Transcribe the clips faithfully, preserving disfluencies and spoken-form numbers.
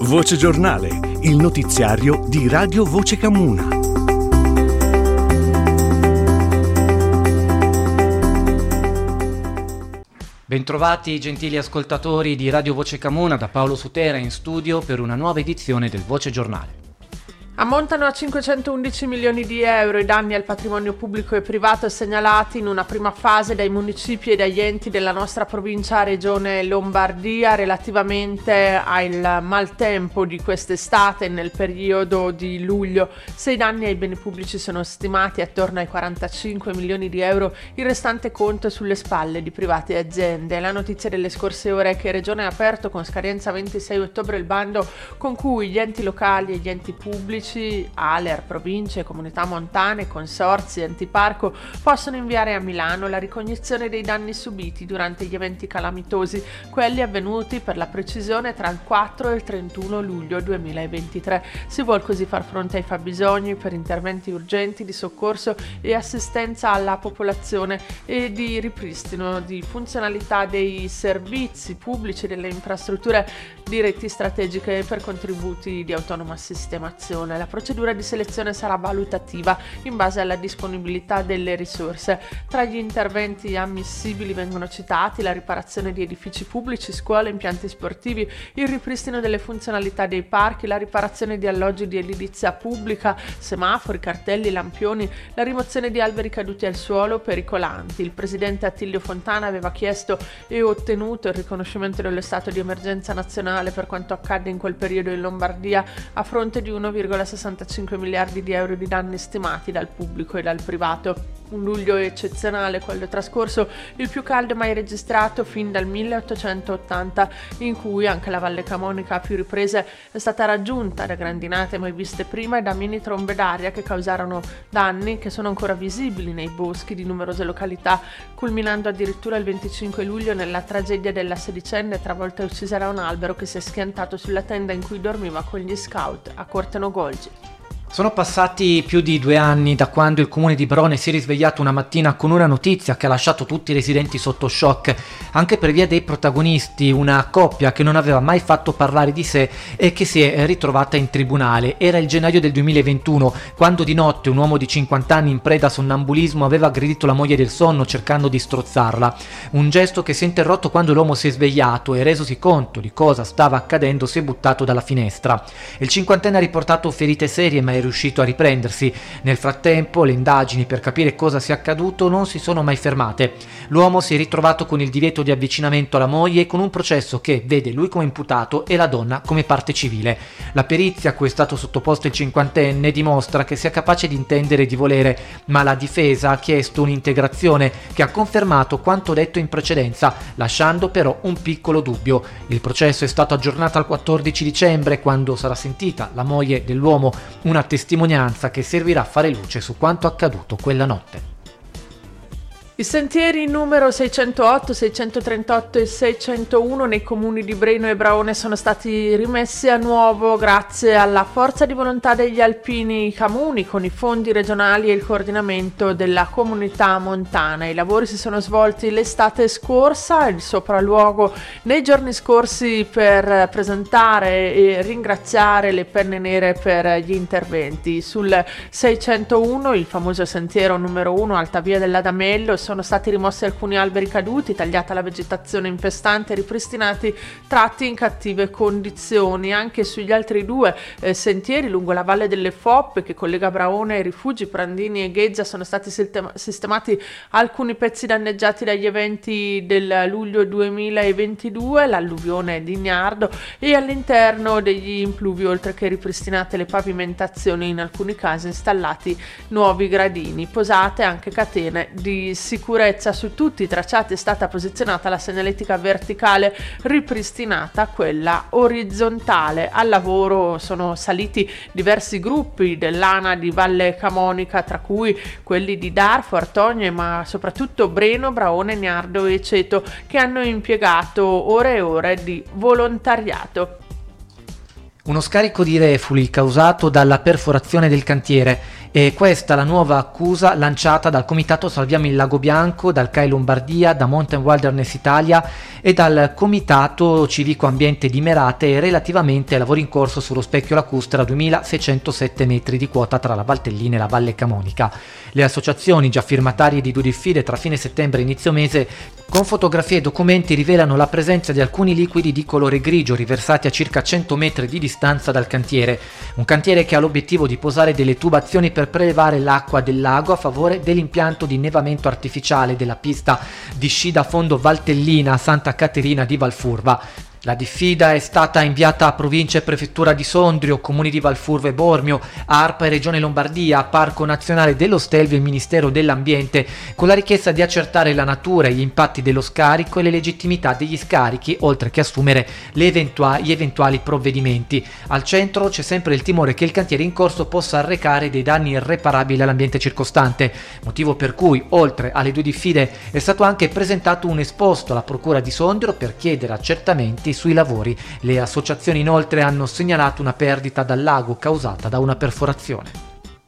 Voce Giornale, il notiziario di Radio Voce Camuna. Bentrovati gentili ascoltatori di Radio Voce Camuna, da Paolo Sutera in studio per una nuova edizione del Voce Giornale. Ammontano a cinquecentoundici milioni di euro i danni al patrimonio pubblico e privato segnalati in una prima fase dai municipi e dagli enti della nostra provincia regione Lombardia relativamente al maltempo di quest'estate nel periodo di luglio. Se i danni ai beni pubblici sono stimati attorno ai quarantacinque milioni di euro, il restante conto è sulle spalle di private aziende. La notizia delle scorse ore è che Regione ha aperto con scadenza ventisei ottobre il bando con cui gli enti locali e gli enti pubblici, A L E R, province, comunità montane, consorzi, enti parco possono inviare a Milano la ricognizione dei danni subiti durante gli eventi calamitosi, quelli avvenuti per la precisione tra il quattro e il trentuno luglio duemilaventitré. Si vuol così far fronte ai fabbisogni per interventi urgenti di soccorso e assistenza alla popolazione e di ripristino di funzionalità dei servizi pubblici e delle infrastrutture di reti strategiche per contributi di autonoma sistemazione. La procedura di selezione sarà valutativa in base alla disponibilità delle risorse. Tra gli interventi ammissibili vengono citati la riparazione di edifici pubblici, scuole, impianti sportivi, il ripristino delle funzionalità dei parchi, la riparazione di alloggi di edilizia pubblica, semafori, cartelli, lampioni, la rimozione di alberi caduti al suolo pericolanti. Il presidente Attilio Fontana aveva chiesto e ottenuto il riconoscimento dello stato di emergenza nazionale per quanto accadde in quel periodo in Lombardia a fronte di uno virgola sessantacinque miliardi di euro di danni stimati dal pubblico e dal privato. Un luglio eccezionale, quello trascorso, il più caldo mai registrato fin dal milleottocentottanta, in cui anche la Valle Camonica a più riprese è stata raggiunta da grandinate mai viste prima e da mini trombe d'aria che causarono danni che sono ancora visibili nei boschi di numerose località, culminando addirittura il venticinque luglio nella tragedia della sedicenne travolta e uccisa da un albero che si è schiantato sulla tenda in cui dormiva con gli scout a Cortenogolgi. Sono passati più di due anni da quando il comune di Brone si è risvegliato una mattina con una notizia che ha lasciato tutti i residenti sotto shock, anche per via dei protagonisti, una coppia che non aveva mai fatto parlare di sé e che si è ritrovata in tribunale. Era il gennaio del duemilaventuno, quando di notte un uomo di cinquanta anni in preda a sonnambulismo aveva aggredito la moglie del sonno cercando di strozzarla. Un gesto che si è interrotto quando l'uomo si è svegliato e, resosi conto di cosa stava accadendo, si è buttato dalla finestra. Il cinquantenne ha riportato ferite serie, ma è riuscito a riprendersi. Nel frattempo le indagini per capire cosa sia accaduto non si sono mai fermate. L'uomo si è ritrovato con il divieto di avvicinamento alla moglie e con un processo che vede lui come imputato e la donna come parte civile. La perizia a cui è stato sottoposto il cinquantenne dimostra che sia capace di intendere e di volere, ma la difesa ha chiesto un'integrazione che ha confermato quanto detto in precedenza, lasciando però un piccolo dubbio. Il processo è stato aggiornato al quattordici dicembre, quando sarà sentita la moglie dell'uomo, una testimonianza che servirà a fare luce su quanto accaduto quella notte. I sentieri numero seicentotto, seicentotrentotto e seicentouno nei comuni di Breno e Braone sono stati rimessi a nuovo grazie alla forza di volontà degli alpini camuni con i fondi regionali e il coordinamento della comunità montana. I lavori si sono svolti l'estate scorsa, il sopralluogo nei giorni scorsi per presentare e ringraziare le penne nere per gli interventi. Sul seicentouno, il famoso sentiero numero uno, Alta Via dell'Adamello, sono stati rimossi alcuni alberi caduti, tagliata la vegetazione infestante e ripristinati tratti in cattive condizioni. Anche sugli altri due eh, sentieri lungo la Valle delle Foppe, che collega Braone ai rifugi Prandini e Gheggia, sono stati sistema- sistemati alcuni pezzi danneggiati dagli eventi del luglio duemilaventidue, l'alluvione di Ignardo, e all'interno degli impluvi, oltre che ripristinate le pavimentazioni, in alcuni casi installati nuovi gradini, posate anche catene di sicurezza. Sicurezza su tutti i tracciati è stata posizionata la segnaletica verticale, ripristinata quella orizzontale. Al lavoro sono saliti diversi gruppi dell'ANA di Valle Camonica, tra cui quelli di Darfo, Artogne, ma soprattutto Breno, Braone, Niardo e Ceto, che hanno impiegato ore e ore di volontariato. Uno scarico di reflui causato dalla perforazione del cantiere, e questa la nuova accusa lanciata dal Comitato Salviamo il Lago Bianco, dal C A I Lombardia, da Mountain Wilderness Italia e dal Comitato Civico Ambiente di Merate relativamente ai lavori in corso sullo specchio lacustre a duemilaseicentosette metri di quota tra la Valtellina e la Valle Camonica. Le associazioni già firmatarie di due diffide tra fine settembre e inizio mese, con fotografie e documenti, rivelano la presenza di alcuni liquidi di colore grigio riversati a circa cento metri di distanza dal cantiere, un cantiere che ha l'obiettivo di posare delle tubazioni per prelevare l'acqua del lago a favore dell'impianto di innevamento artificiale della pista di sci da fondo Valtellina a Santa Caterina di Valfurva. La diffida è stata inviata a provincia e prefettura di Sondrio, comuni di Valfurva e Bormio, ARPA e Regione Lombardia, Parco Nazionale dello Stelvio e Ministero dell'Ambiente, con la richiesta di accertare la natura e gli impatti dello scarico e le legittimità degli scarichi, oltre che assumere le eventua- gli eventuali provvedimenti. Al centro c'è sempre il timore che il cantiere in corso possa arrecare dei danni irreparabili all'ambiente circostante, motivo per cui, oltre alle due diffide, è stato anche presentato un esposto alla Procura di Sondrio per chiedere accertamenti sui lavori. Le associazioni inoltre hanno segnalato una perdita dal lago causata da una perforazione.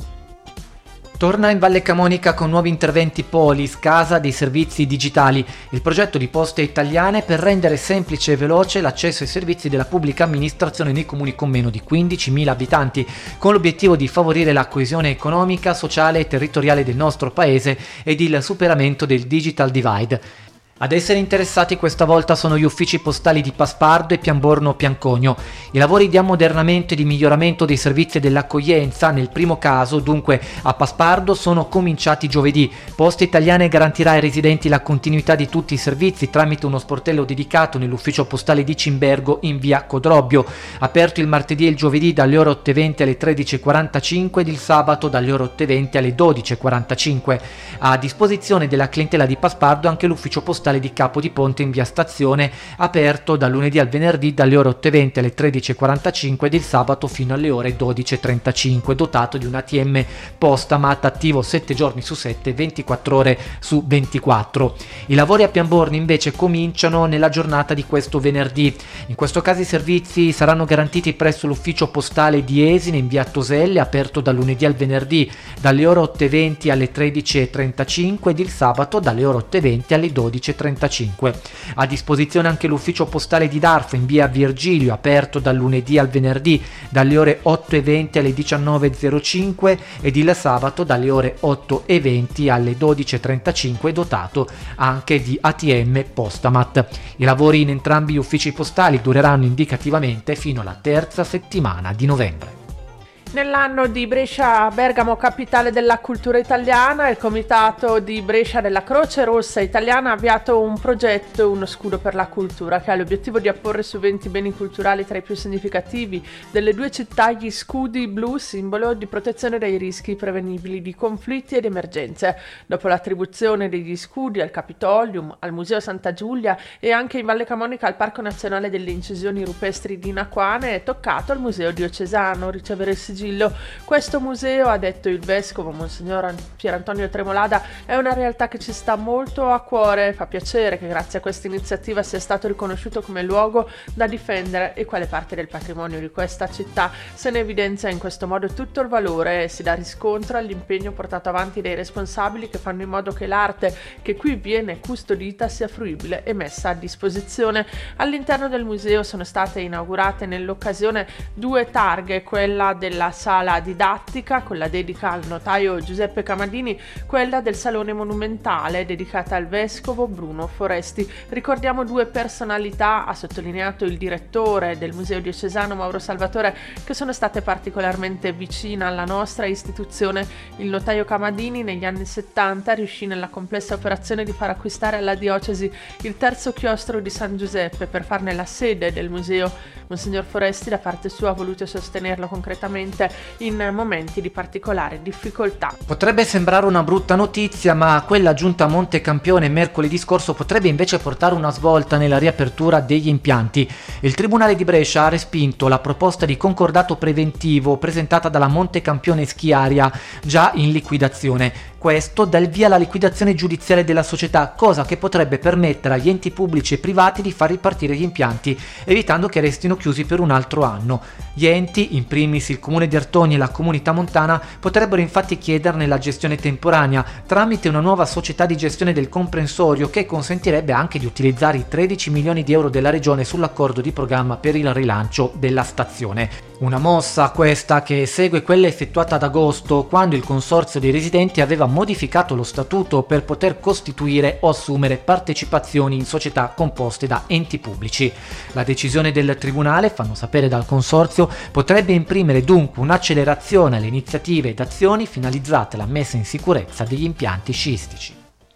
Torna in Valle Camonica con nuovi interventi Polis, Casa dei Servizi Digitali, il progetto di Poste Italiane per rendere semplice e veloce l'accesso ai servizi della pubblica amministrazione nei comuni con meno di quindicimila abitanti, con l'obiettivo di favorire la coesione economica, sociale e territoriale del nostro paese ed il superamento del digital divide. Ad essere interessati questa volta sono gli uffici postali di Paspardo e Pianborno Pianconio. I lavori di ammodernamento e di miglioramento dei servizi dell'accoglienza, nel primo caso, dunque a Paspardo, sono cominciati giovedì. Poste Italiane garantirà ai residenti la continuità di tutti i servizi tramite uno sportello dedicato nell'ufficio postale di Cimbergo in via Codrobbio, aperto il martedì e il giovedì dalle ore otto e venti alle tredici e quarantacinque ed il sabato dalle ore otto e venti alle dodici e quarantacinque. A disposizione della clientela di Paspardo anche l'ufficio postale di Capodiponte in via Stazione, aperto dal lunedì al venerdì dalle ore otto e venti alle tredici e quarantacinque ed il sabato fino alle ore dodici e trentacinque, dotato di un A T M Postamat attivo sette giorni su sette, ventiquattro ore su ventiquattro. I lavori a Pianborno invece cominciano nella giornata di questo venerdì. In questo caso i servizi saranno garantiti presso l'ufficio postale di Esine in via Toselle, aperto dal lunedì al venerdì dalle ore otto e venti alle tredici e trentacinque ed il sabato dalle ore otto e venti alle dodici e trentacinque. A disposizione anche l'ufficio postale di Darfo in via Virgilio, aperto dal lunedì al venerdì dalle ore otto e venti alle diciannove e zero cinque ed il sabato dalle ore otto e venti alle dodici e trentacinque, dotato anche di A T M Postamat. I lavori in entrambi gli uffici postali dureranno indicativamente fino alla terza settimana di novembre. Nell'anno di Brescia Bergamo capitale della cultura italiana, il comitato di Brescia della Croce Rossa Italiana ha avviato un progetto, uno scudo per la cultura, che ha l'obiettivo di apporre su venti beni culturali tra i più significativi delle due città gli scudi blu, simbolo di protezione dai rischi prevenibili di conflitti ed emergenze. Dopo l'attribuzione degli scudi al Capitolium, al Museo Santa Giulia e anche in Valle Camonica al Parco Nazionale delle Incisioni Rupestri di Naquane, è toccato al Museo Diocesano ricevere il sigillo. Questo museo, ha detto il vescovo Monsignor Pierantonio Tremolada, è una realtà che ci sta molto a cuore. Fa piacere che grazie a questa iniziativa sia stato riconosciuto come luogo da difendere e quale parte del patrimonio di questa città. Se ne evidenzia in questo modo tutto il valore e si dà riscontro all'impegno portato avanti dai responsabili che fanno in modo che l'arte che qui viene custodita sia fruibile e messa a disposizione. All'interno del museo sono state inaugurate nell'occasione due targhe, quella della sala didattica con la dedica al notaio Giuseppe Camadini, quella del salone monumentale dedicata al vescovo Bruno Foresti. Ricordiamo due personalità, ha sottolineato il direttore del Museo Diocesano Mauro Salvatore, che sono state particolarmente vicine alla nostra istituzione. Il notaio Camadini negli anni settanta riuscì nella complessa operazione di far acquistare alla diocesi il terzo chiostro di San Giuseppe per farne la sede del museo. Monsignor Foresti da parte sua ha voluto sostenerlo concretamente in momenti di particolare difficoltà. Potrebbe sembrare una brutta notizia, ma quella giunta a Montecampione mercoledì scorso potrebbe invece portare una svolta nella riapertura degli impianti. Il Tribunale di Brescia ha respinto la proposta di concordato preventivo presentata dalla Montecampione Schiaria, già in liquidazione. questo dà il via alla liquidazione giudiziale della società, cosa che potrebbe permettere agli enti pubblici e privati di far ripartire gli impianti, evitando che restino chiusi per un altro anno. Gli enti, in primis il comune di Artoni e la comunità montana, potrebbero infatti chiederne la gestione temporanea tramite una nuova società di gestione del comprensorio che consentirebbe anche di utilizzare i tredici milioni di euro della regione sull'accordo di programma per il rilancio della stazione. Una mossa questa che segue quella effettuata ad agosto, quando il consorzio dei residenti aveva modificato lo statuto per poter costituire o assumere partecipazioni in società composte da enti pubblici. La decisione del tribunale, fanno sapere dal consorzio, potrebbe imprimere dunque un'accelerazione alle iniziative ed azioni finalizzate alla messa in sicurezza degli impianti sciistici.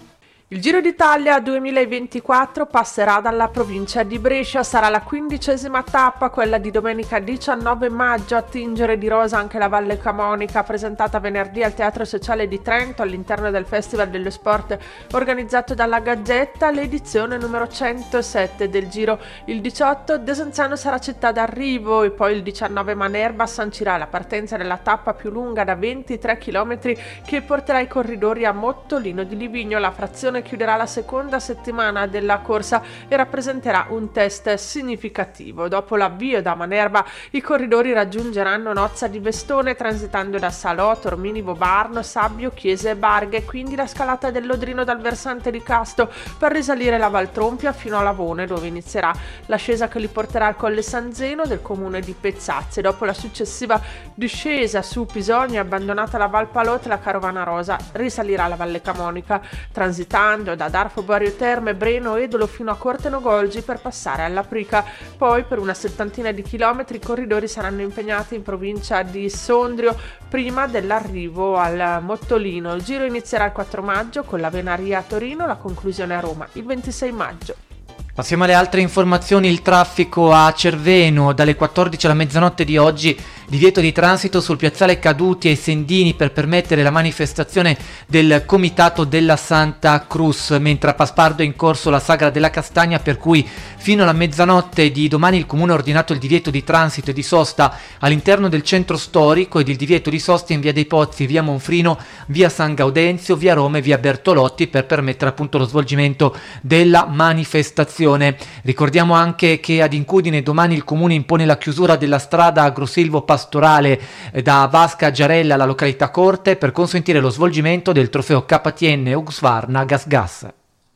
Il Giro d'Italia duemilaventiquattro passerà dalla provincia di Brescia, sarà la quindicesima tappa, quella di domenica diciannove maggio, a tingere di rosa anche la Valle Camonica, presentata venerdì al Teatro Sociale di Trento all'interno del Festival dello Sport organizzato dalla Gazzetta, l'edizione numero centosette del Giro. Il diciotto Desenzano sarà città d'arrivo e poi il diciannove Manerba sancirà la partenza della tappa più lunga da ventitré chilometri che porterà i corridori a Mottolino di Livigno. La frazione chiuderà la seconda settimana della corsa e rappresenterà un test significativo. Dopo l'avvio da Manerba, i corridori raggiungeranno Nozza di Vestone transitando da Salò, Tormini, Vobarno, Sabbio, Chiese e Barghe, quindi la scalata del Lodrino dal versante di Casto per risalire la Valtrompia fino a Lavone, dove inizierà l'ascesa che li porterà al Colle San Zeno del comune di Pezzazze. Dopo la successiva discesa su Pisogni, abbandonata la Val Palot, la Carovana Rosa risalirà la Valle Camonica transitando da Darfo Borio Terme, Breno, Edolo fino a Cortenogolgi per passare alla Prica. Poi per una settantina di chilometri i corridori saranno impegnati in provincia di Sondrio prima dell'arrivo al Mottolino. Il giro inizierà il quattro maggio con la Venaria a Torino, la conclusione a Roma il ventisei maggio. Passiamo alle altre informazioni. Il traffico a Cerveno dalle quattordici alla mezzanotte di oggi, divieto di transito sul piazzale Caduti e Sendini per permettere la manifestazione del Comitato della Santa Cruz, mentre a Paspardo è in corso la Sagra della Castagna, per cui fino alla mezzanotte di domani il comune ha ordinato il divieto di transito e di sosta all'interno del centro storico ed il divieto di sosta in via dei Pozzi, via Monfrino, via San Gaudenzio, via Roma e via Bertolotti per permettere appunto lo svolgimento della manifestazione. Ricordiamo anche che ad Incudine domani il comune impone la chiusura della strada agrosilvo pastorale da Vasca a Giarella alla località Corte per consentire lo svolgimento del trofeo K T N Husqvarna Gas Gas.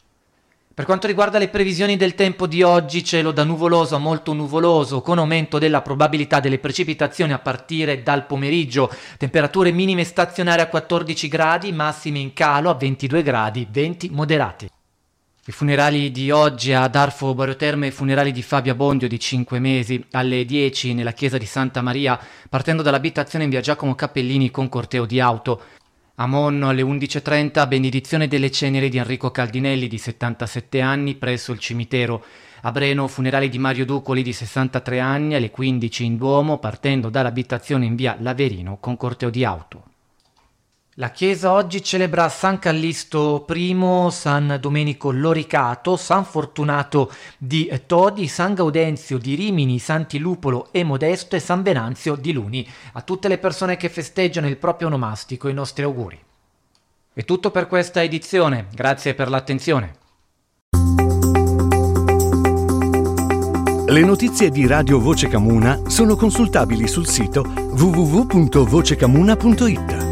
Per quanto riguarda le previsioni del tempo di oggi, cielo da nuvoloso a molto nuvoloso con aumento della probabilità delle precipitazioni a partire dal pomeriggio, temperature minime stazionarie a quattordici gradi, massime in calo a ventidue gradi, venti moderati. I funerali di oggi a Darfo Borio Terme, funerali di Fabio Bondio di cinque mesi, alle dieci nella chiesa di Santa Maria, partendo dall'abitazione in via Giacomo Cappellini con corteo di auto. A Monno alle undici e trenta, benedizione delle ceneri di Enrico Caldinelli di settantasette anni presso il cimitero. A Breno, funerali di Mario Ducoli di sessantatré anni alle quindici in Duomo, partendo dall'abitazione in via Laverino con corteo di auto. La chiesa oggi celebra San Callisto I, San Domenico Loricato, San Fortunato di Todi, San Gaudenzio di Rimini, Santi Lupolo e Modesto e San Venanzio di Luni. A tutte le persone che festeggiano il proprio onomastico i nostri auguri. È tutto per questa edizione, grazie per l'attenzione. Le notizie di Radio Voce Camuna sono consultabili sul sito w w w punto voce camuna punto i t.